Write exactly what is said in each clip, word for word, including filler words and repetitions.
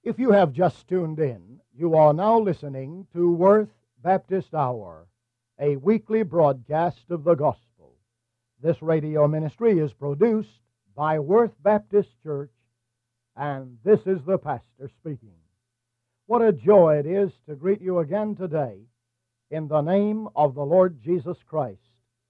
If you have just tuned in, you are now listening to Worth Baptist Hour, a weekly broadcast of the gospel. This radio ministry is produced by Worth Baptist Church, and this is the pastor speaking. What a joy it is to greet you again today in the name of the Lord Jesus Christ.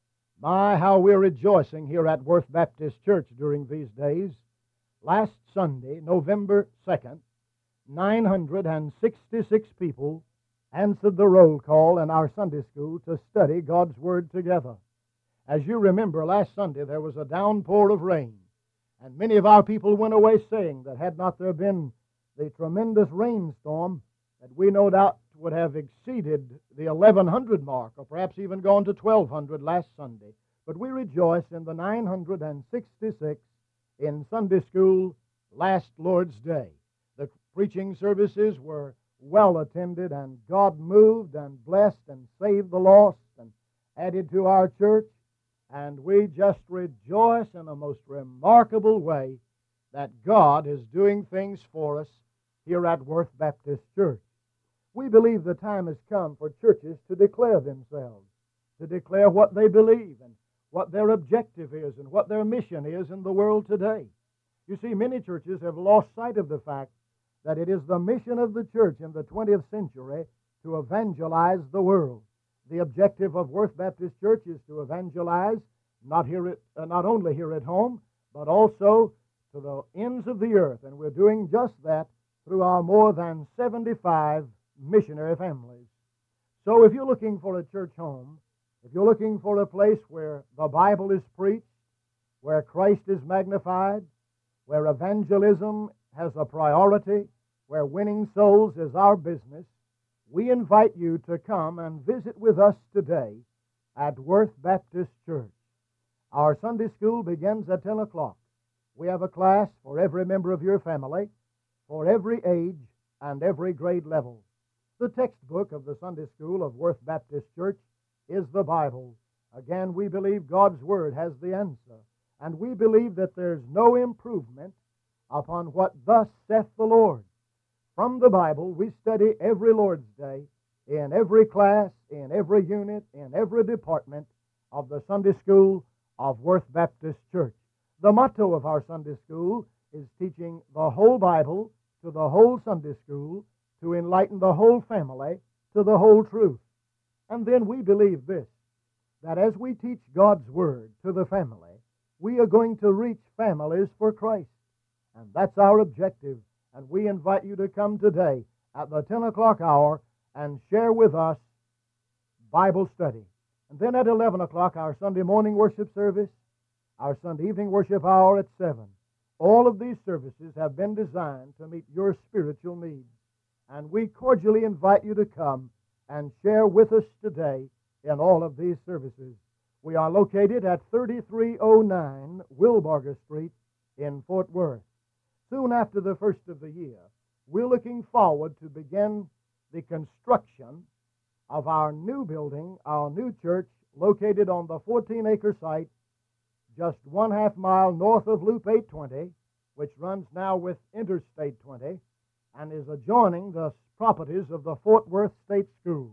My, how we're rejoicing here at Worth Baptist Church during these days. Last Sunday, November second, nine hundred sixty-six people answered the roll call in our Sunday school to study God's Word together. As you remember, last Sunday there was a downpour of rain, and many of our people went away saying that had not there been the tremendous rainstorm, that we no doubt would have exceeded the eleven hundred mark, or perhaps even gone to twelve hundred last Sunday. But we rejoice in the nine hundred sixty-six in Sunday school last Lord's Day. The preaching services were well attended, and God moved and blessed and saved the lost and added to our church. And we just rejoice in a most remarkable way that God is doing things for us here at Worth Baptist Church. We believe the time has come for churches to declare themselves, to declare what they believe and what their objective is and what their mission is in the world today. You see, many churches have lost sight of the fact that it is the mission of the church in the twentieth century to evangelize the world. The objective of Worth Baptist Church is to evangelize not here at, uh, not only here at home, but also to the ends of the earth. And we're doing just that through our more than seventy-five missionary families. So if you're looking for a church home, if you're looking for a place where the Bible is preached, where Christ is magnified, where evangelism has a priority, where winning souls is our business, we invite you to come and visit with us today at Worth Baptist Church. Our Sunday school begins at ten o'clock. We have a class for every member of your family, for every age and every grade level. The textbook of the Sunday school of Worth Baptist Church is the Bible. Again, we believe God's Word has the answer, and we believe that there's no improvement upon what thus saith the Lord. From the Bible, we study every Lord's Day, in every class, in every unit, in every department of the Sunday school of Worth Baptist Church. The motto of our Sunday school is teaching the whole Bible to the whole Sunday school to enlighten the whole family to the whole truth. And then we believe this, that as we teach God's Word to the family, we are going to reach families for Christ. And that's our objective. And we invite you to come today at the ten o'clock hour and share with us Bible study. And then at eleven o'clock, our Sunday morning worship service, our Sunday evening worship hour at seven. All of these services have been designed to meet your spiritual needs. And we cordially invite you to come and share with us today in all of these services. We are located at thirty-three oh nine Wilbarger Street in Fort Worth. Soon after the first of the year, we're looking forward to begin the construction of our new building, our new church, located on the fourteen-acre site just one half mile north of Loop eight twenty, which runs now with Interstate twenty, and is adjoining the properties of the Fort Worth State School.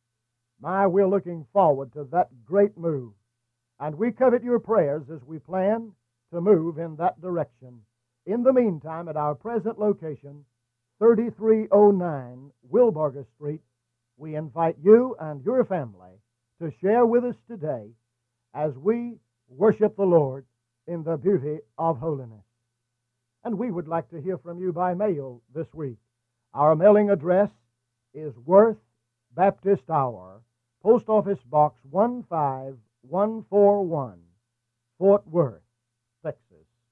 My, we're looking forward to that great move, and we covet your prayers as we plan to move in that direction. In the meantime, at our present location, thirty-three oh nine Wilbarger Street, we invite you and your family to share with us today as we worship the Lord in the beauty of holiness. And we would like to hear from you by mail this week. Our mailing address is Worth Baptist Hour, Post Office Box one five one four one, Fort Worth, Texas.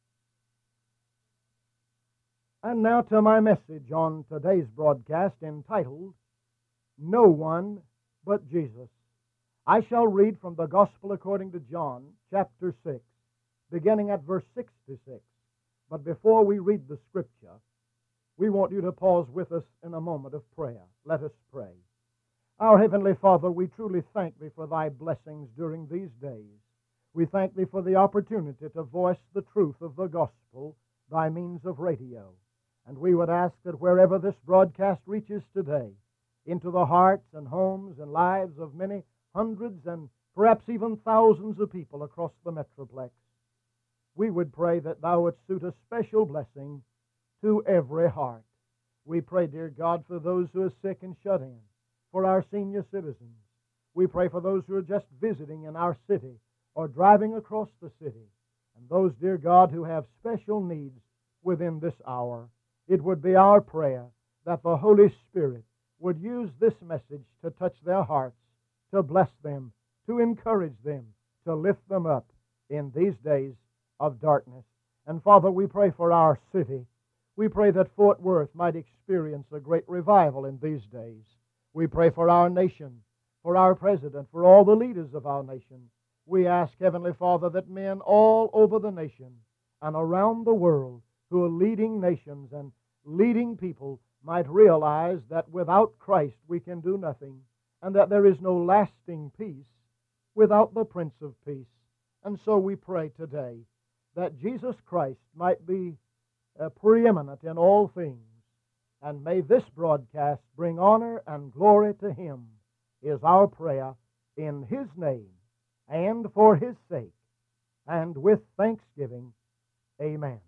And now to my message on today's broadcast entitled, No One But Jesus. I shall read from the Gospel according to John, chapter six, beginning at verse sixty-six. But before we read the Scripture, we want you to pause with us in a moment of prayer. Let us pray. Our Heavenly Father, we truly thank Thee for Thy blessings during these days. We thank Thee for the opportunity to voice the truth of the gospel by means of radio. And we would ask that wherever this broadcast reaches today, into the hearts and homes and lives of many hundreds and perhaps even thousands of people across the Metroplex, we would pray that Thou wouldst suit a special blessing to every heart. We pray, dear God, for those who are sick and shut in, for our senior citizens. We pray for those who are just visiting in our city or driving across the city, and those, dear God, who have special needs within this hour. It would be our prayer that the Holy Spirit would use this message to touch their hearts, to bless them, to encourage them, to lift them up in these days of darkness. And Father, we pray for our city. We pray that Fort Worth might experience a great revival in these days. We pray for our nation, for our president, for all the leaders of our nation. We ask, Heavenly Father, that men all over the nation and around the world who are leading nations and leading people might realize that without Christ we can do nothing, and that there is no lasting peace without the Prince of Peace. And so we pray today that Jesus Christ might be uh, preeminent in all things, and may this broadcast bring honor and glory to Him, is our prayer in His name and for His sake, and with thanksgiving. Amen.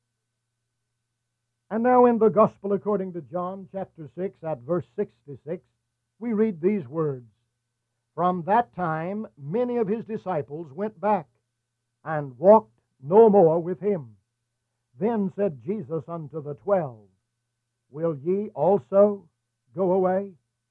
And now in the Gospel according to John chapter six at verse sixty-six, we read these words. From that time many of His disciples went back and walked no more with Him. Then said Jesus unto the twelve, Will ye also go away?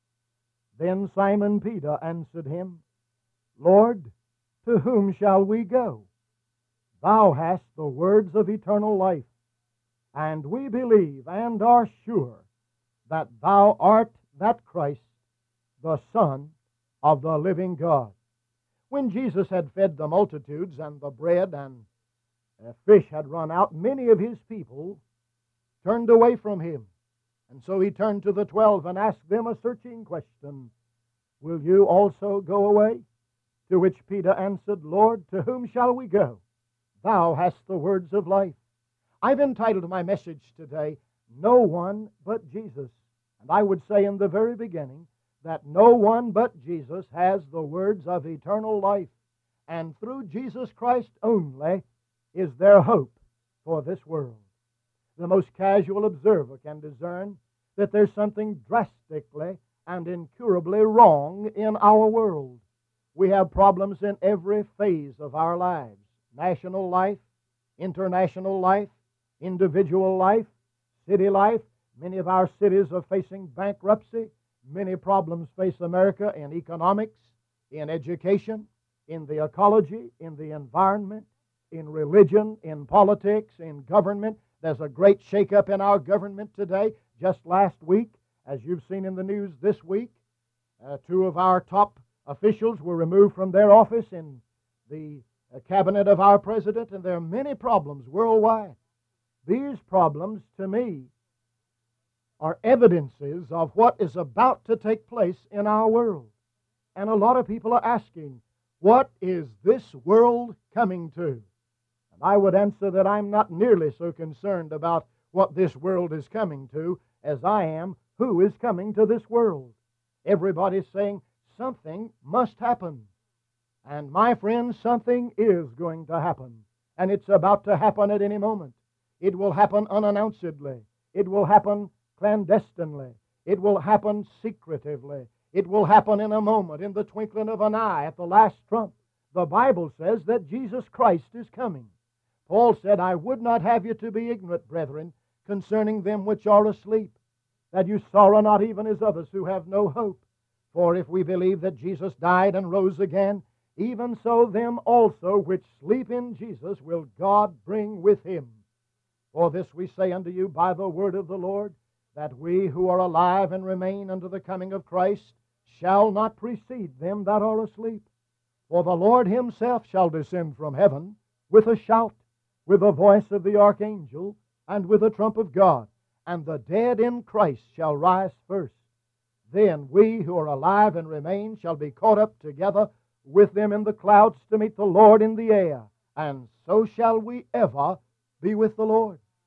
Then Simon Peter answered Him, Lord, to whom shall we go? Thou hast the words of eternal life, and we believe and are sure that Thou art that Christ, the Son of the living God. When Jesus had fed the multitudes, and the bread and uh, fish had run out, many of His people turned away from Him. And so He turned to the twelve and asked them a searching question, Will you also go away? To which Peter answered, Lord, to whom shall we go? Thou hast the words of life. I've entitled my message today, No One But Jesus. And I would say in the very beginning that no one but Jesus has the words of eternal life. And through Jesus Christ only is there hope for this world. The most casual observer can discern that there's something drastically and incurably wrong in our world. We have problems in every phase of our lives. National life, international life, individual life, city life. Many of our cities are facing bankruptcy. Many problems face America in economics, in education, in the ecology, in the environment, in religion, in politics, in government. There's a great shakeup in our government today. Just last week, as you've seen in the news this week, uh, two of our top officials were removed from their office in the uh, cabinet of our president, and there are many problems worldwide. These problems, to me, are evidences of what is about to take place in our world. And a lot of people are asking, what is this world coming to? And I would answer that I'm not nearly so concerned about what this world is coming to as I am who is coming to this world. Everybody's saying something must happen. And my friends, something is going to happen. And it's about to happen at any moment. It will happen unannouncedly. It will happen clandestinely. It will happen secretively. It will happen in a moment, in the twinkling of an eye, at the last trump. The Bible says that Jesus Christ is coming. Paul said, I would not have you to be ignorant, brethren, concerning them which are asleep, that you sorrow not even as others who have no hope. For if we believe that Jesus died and rose again, even so them also which sleep in Jesus will God bring with Him. For this we say unto you by the word of the Lord, that we who are alive and remain unto the coming of Christ shall not precede them that are asleep. For the Lord Himself shall descend from heaven with a shout, with the voice of the archangel, and with the trump of God, and the dead in Christ shall rise first. Then we who are alive and remain shall be caught up together with them in the clouds to meet the Lord in the air, and so shall we ever be with the Lord.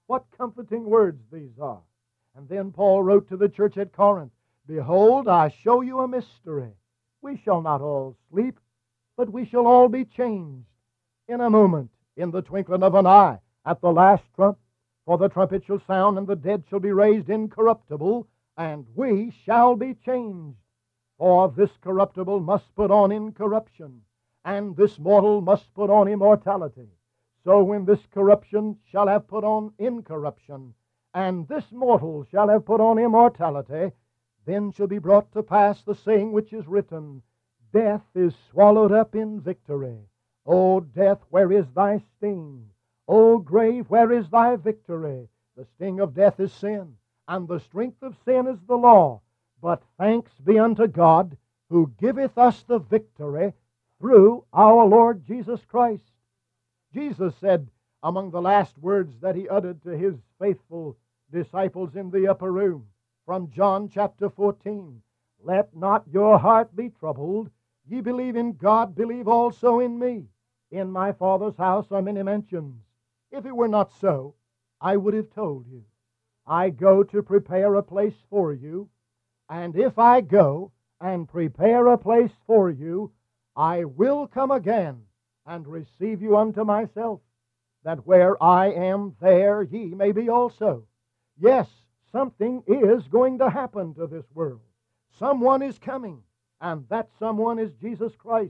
What comforting words these are. And then Paul wrote to the church at Corinth, Behold, I show you a mystery. We shall not all sleep, but we shall all be changed in a moment, in the twinkling of an eye, at the last trump. For the trumpet shall sound, and the dead shall be raised incorruptible, and we shall be changed. For this corruptible must put on incorruption, and this mortal must put on immortality. So when this corruption shall have put on incorruption, and this mortal shall have put on immortality, then shall be brought to pass the saying which is written, Death is swallowed up in victory. O death, where is thy sting? O grave, where is thy victory? The sting of death is sin, and the strength of sin is the law. But thanks be unto God, who giveth us the victory through our Lord Jesus Christ. Jesus said among the last words that he uttered to his faithful disciples in the upper room, from John chapter fourteen, Let not your heart be troubled. Ye believe in God, believe also in me. In my Father's house are many mansions. If it were not so, I would have told you. I go to prepare a place for you, and if I go and prepare a place for you, I will come again and receive you unto myself, that where I am, there ye may be also. Yes, something is going to happen to this world. Someone is coming, and that someone is Jesus Christ.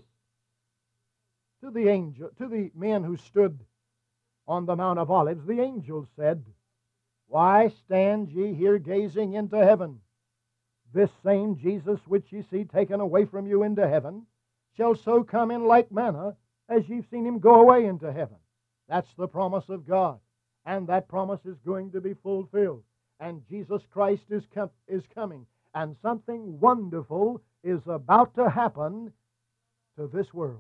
To the angel, to the men who stood on the Mount of Olives, the angel said, Why stand ye here gazing into heaven? This same Jesus which ye see taken away from you into heaven shall so come in like manner as you've seen him go away into heaven. That's the promise of God. And that promise is going to be fulfilled. And Jesus Christ is, com- is coming. And something wonderful is about to happen to this world.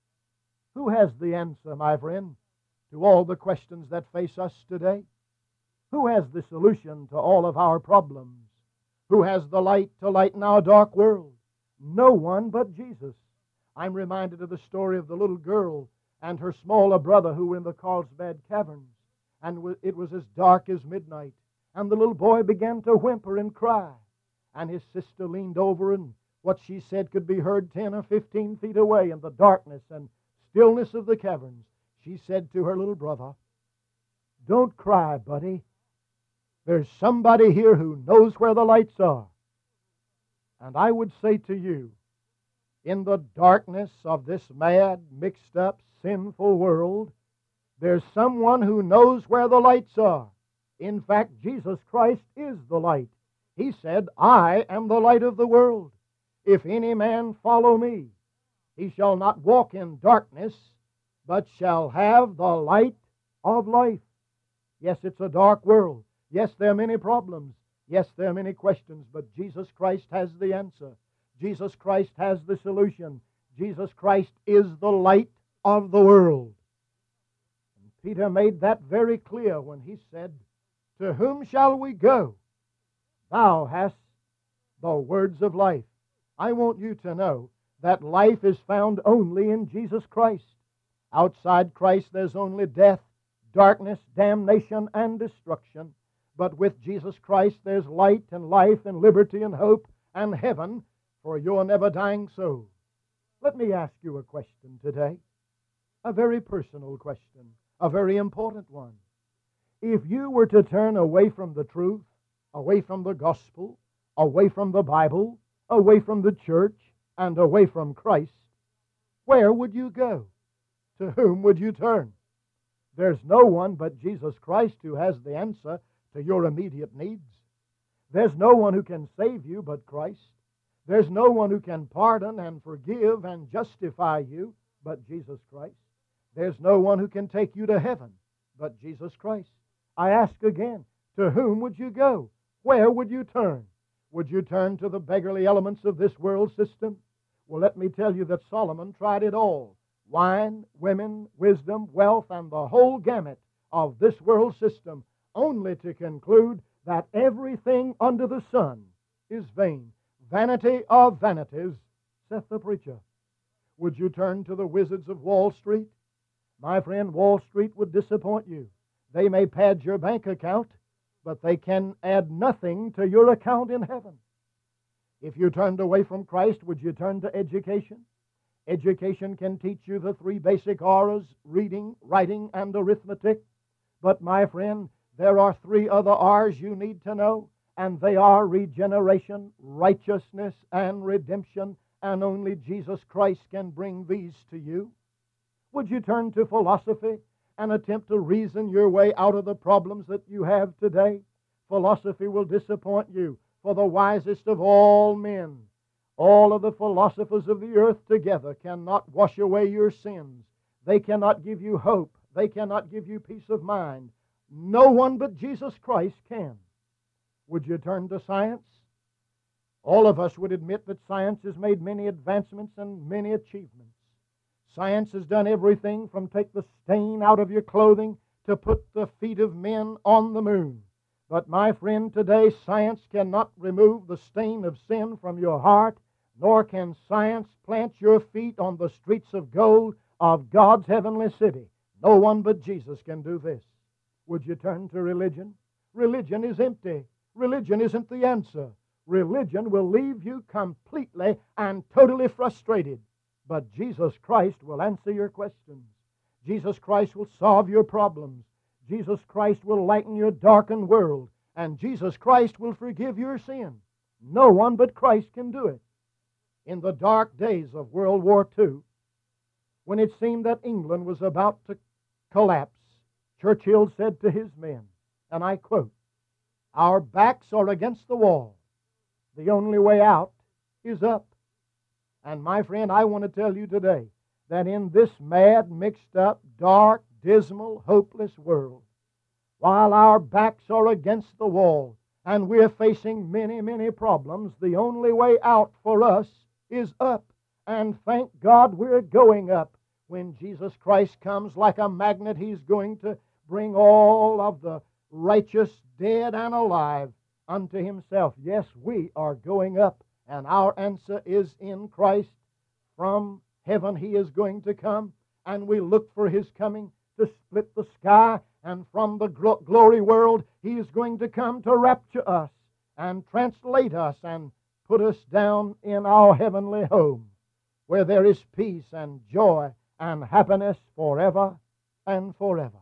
Who has the answer, my friend, to all the questions that face us today? Who has the solution to all of our problems? Who has the light to lighten our dark world? No one but Jesus. I'm reminded of the story of the little girl and her smaller brother who were in the Carlsbad Caverns. And it was as dark as midnight. And the little boy began to whimper and cry. And his sister leaned over, and what she said could be heard ten or fifteen feet away in the darkness and stillness of the caverns. She said to her little brother, Don't cry, buddy. There's somebody here who knows where the lights are. And I would say to you, in the darkness of this mad, mixed-up, sinful world, there's someone who knows where the lights are. In fact, Jesus Christ is the light. He said, I am the light of the world. If any man follow me, he shall not walk in darkness, but shall have the light of life. Yes, it's a dark world. Yes, there are many problems. Yes, there are many questions, but Jesus Christ has the answer. Jesus Christ has the solution. Jesus Christ is the light of the world. And Peter made that very clear when he said, To whom shall we go? Thou hast the words of life. I want you to know that life is found only in Jesus Christ. Outside Christ there's only death, darkness, damnation, and destruction. But with Jesus Christ there's light and life and liberty and hope and heaven for your never-dying soul. Let me ask you a question today. A very personal question. A very important one. If you were to turn away from the truth, away from the gospel, away from the Bible, away from the church, and away from Christ, where would you go? To whom would you turn? There's no one but Jesus Christ who has the answer to your immediate needs. There's no one who can save you but Christ. There's no one who can pardon and forgive and justify you but Jesus Christ. There's no one who can take you to heaven but Jesus Christ. I ask again, to whom would you go? Where would you turn? Would you turn to the beggarly elements of this world system? Well, let me tell you that Solomon tried it all. Wine, women, wisdom, wealth, and the whole gamut of this world system, only to conclude that everything under the sun is vain. Vanity of vanities, saith the preacher. Would you turn to the wizards of Wall Street? My friend, Wall Street would disappoint you. They may pad your bank account, but they can add nothing to your account in heaven. If you turned away from Christ, would you turn to education? Education can teach you the three basic R's, reading, writing, and arithmetic. But my friend, there are three other R's you need to know, and they are regeneration, righteousness, and redemption, and only Jesus Christ can bring these to you. Would you turn to philosophy and attempt to reason your way out of the problems that you have today? Philosophy will disappoint you, for the wisest of all men, all of the philosophers of the earth together, cannot wash away your sins. They cannot give you hope. They cannot give you peace of mind. No one but Jesus Christ can. Would you turn to science? All of us would admit that science has made many advancements and many achievements. Science has done everything from take the stain out of your clothing to put the feet of men on the moon. But my friend, today science cannot remove the stain of sin from your heart, nor can science plant your feet on the streets of gold of God's heavenly city. No one but Jesus can do this. Would you turn to religion? Religion is empty. Religion isn't the answer. Religion will leave you completely and totally frustrated. But Jesus Christ will answer your questions. Jesus Christ will solve your problems. Jesus Christ will lighten your darkened world. And Jesus Christ will forgive your sin. No one but Christ can do it. In the dark days of World War Two, when it seemed that England was about to collapse, Churchill said to his men, and I quote, "Our backs are against the wall. The only way out is up." And my friend, I want to tell you today that in this mad, mixed up, dark, dismal, hopeless world, while our backs are against the wall and we're facing many, many problems, the only way out for us is up. And thank God we're going up. When Jesus Christ comes like a magnet, He's going to bring all of the righteous, dead and alive, unto Himself. Yes, we are going up, and our answer is in Christ. From heaven He is going to come, and we look for His coming to split the sky, and from the gl- glory world He is going to come to rapture us and translate us and put us down in our heavenly home, where there is peace and joy and happiness forever and forever.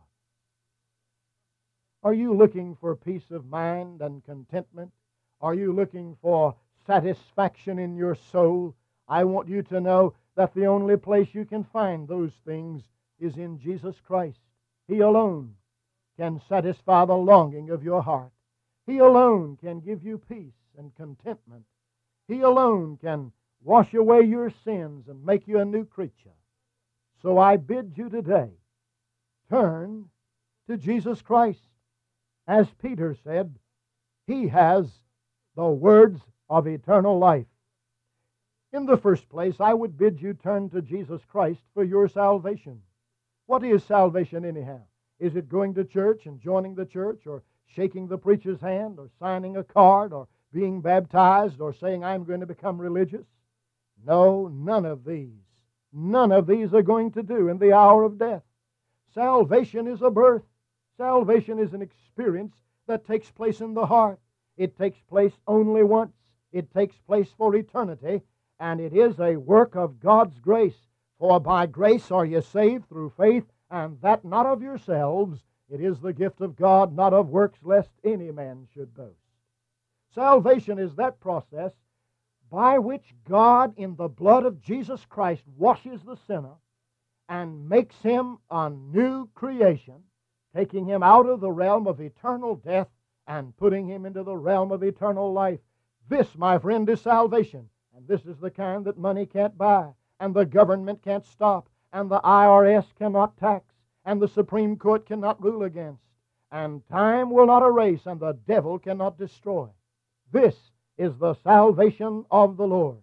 Are you looking for peace of mind and contentment? Are you looking for satisfaction in your soul? I want you to know that the only place you can find those things is in Jesus Christ. He alone can satisfy the longing of your heart. He alone can give you peace and contentment. He alone can wash away your sins and make you a new creature. So I bid you today, turn to Jesus Christ. As Peter said, He has the words of eternal life. In the first place, I would bid you turn to Jesus Christ for your salvation. What is salvation anyhow? Is it going to church and joining the church, or shaking the preacher's hand, or signing a card, or being baptized, or saying, "I'm going to become religious"? No, none of these. None of these are going to do in the hour of death. Salvation is a birth. Salvation is an experience that takes place in the heart. It takes place only once. It takes place for eternity, and it is a work of God's grace. For by grace are you saved through faith, and that not of yourselves. It is the gift of God, not of works, lest any man should boast. Salvation is that process by which God, in the blood of Jesus Christ, washes the sinner and makes him a new creation, taking him out of the realm of eternal death and putting him into the realm of eternal life. This, my friend, is salvation. And this is the kind that money can't buy, and the government can't stop, and the I R S cannot tax, and the Supreme Court cannot rule against, and time will not erase, and the devil cannot destroy. This is the salvation of the Lord.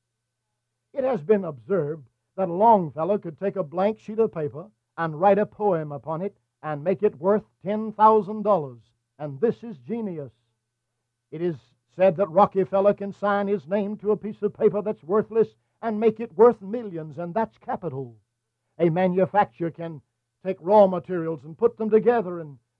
It has been observed that Longfellow could take a blank sheet of paper and write a poem upon it and make it worth ten thousand dollars. And this is genius. It is said that Rockefeller can sign his name to a piece of paper that's worthless and make it worth millions, and that's capital. A manufacturer can take raw materials and put them together and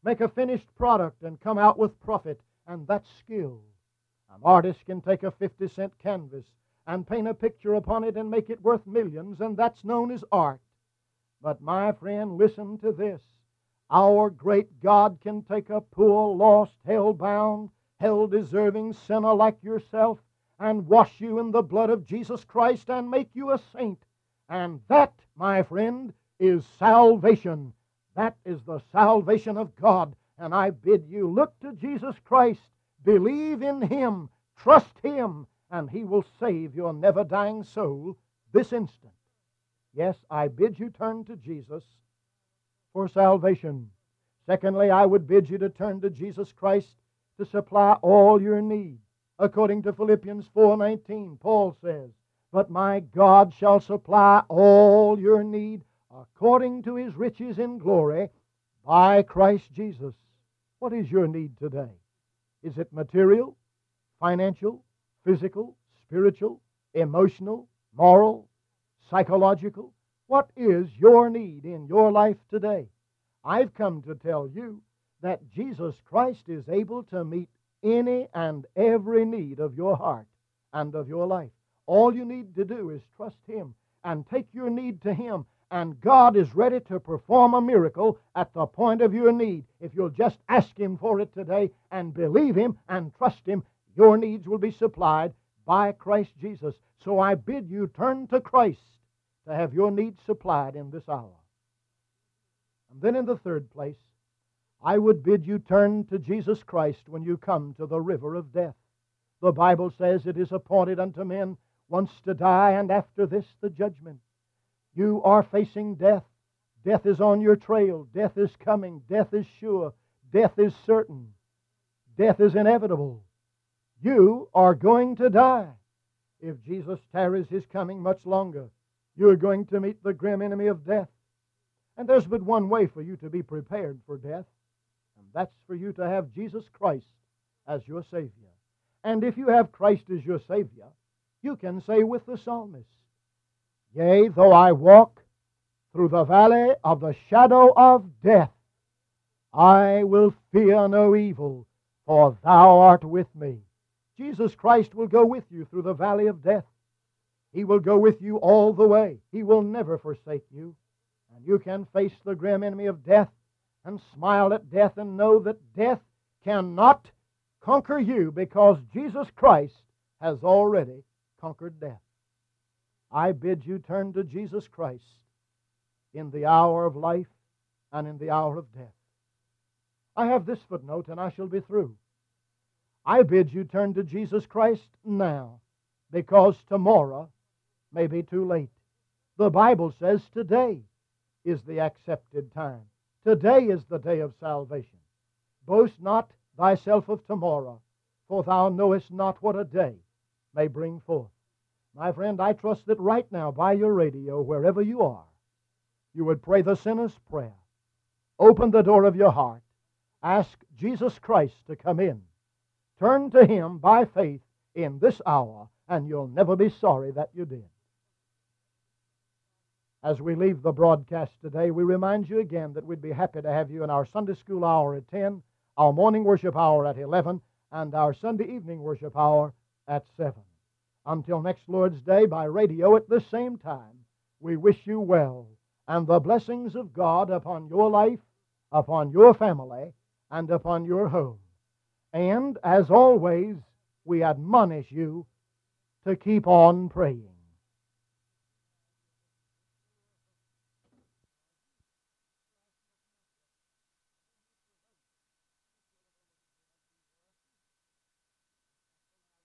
make a finished product and come out with profit, and that's skill. An artist can take a fifty cent canvas and paint a picture upon it and make it worth millions, and that's known as art. But my friend, listen to this. Our great God can take a poor, lost, hell-bound, hell-deserving sinner like yourself and wash you in the blood of Jesus Christ and make you a saint. And that, my friend, is salvation. That is the salvation of God. And I bid you look to Jesus Christ, believe in Him, trust Him, and He will save your never-dying soul this instant. Yes, I bid you turn to Jesus for salvation. Secondly, I would bid you to turn to Jesus Christ to supply all your need. According to Philippians four nineteen, Paul says, "But my God shall supply all your need according to His riches in glory by Christ Jesus." What is your need today? Is it material, financial, physical, spiritual, emotional, moral, psychological? What is your need in your life today? I've come to tell you that Jesus Christ is able to meet any and every need of your heart and of your life. All you need to do is trust Him and take your need to Him, and God is ready to perform a miracle at the point of your need. If you'll just ask Him for it today and believe Him and trust Him, your needs will be supplied by Christ Jesus. So I bid you turn to Christ to have your needs supplied in this hour. And then in the third place, I would bid you turn to Jesus Christ when you come to the river of death. The Bible says it is appointed unto men once to die, and after this the judgment. You are facing death. Death is on your trail. Death is coming. Death is sure. Death is certain. Death is inevitable. You are going to die. If Jesus tarries His coming much longer, you are going to meet the grim enemy of death. And there's but one way for you to be prepared for death, and that's for you to have Jesus Christ as your Savior. And if you have Christ as your Savior, you can say with the psalmist, "Yea, though I walk through the valley of the shadow of death, I will fear no evil, for Thou art with me." Jesus Christ will go with you through the valley of death. He will go with you all the way. He will never forsake you. And you can face the grim enemy of death and smile at death and know that death cannot conquer you because Jesus Christ has already conquered death. I bid you turn to Jesus Christ in the hour of life and in the hour of death. I have this footnote and I shall be through. I bid you turn to Jesus Christ now, because tomorrow may be too late. The Bible says today is the accepted time. Today is the day of salvation. Boast not thyself of tomorrow, for thou knowest not what a day may bring forth. My friend, I trust that right now by your radio, wherever you are, you would pray the sinner's prayer. Open the door of your heart. Ask Jesus Christ to come in. Turn to Him by faith in this hour, and you'll never be sorry that you did. As we leave the broadcast today, we remind you again that we'd be happy to have you in our Sunday school hour at ten, our morning worship hour at eleven, and our Sunday evening worship hour at seven. Until next Lord's Day by radio at the same time, we wish you well and the blessings of God upon your life, upon your family, and upon your home. And, as always, we admonish you to keep on praying.